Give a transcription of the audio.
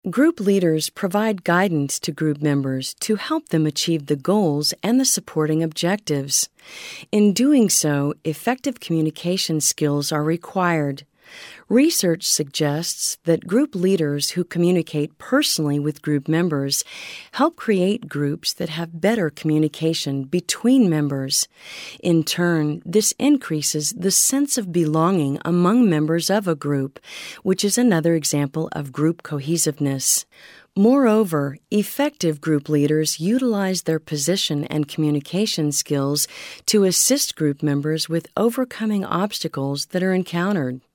Group leaders provide guidance to group members to help them achieve the goals and the supporting objectives. In doing so, effective communication skills are required. Research suggests that group leaders who communicate personally with group members help create groups that have better communication between members. In turn, this increases the sense of belonging among members of a group, which is another example of group cohesiveness. Moreover, effective group leaders utilize their position and communication skills to assist group members with overcoming obstacles that are encountered.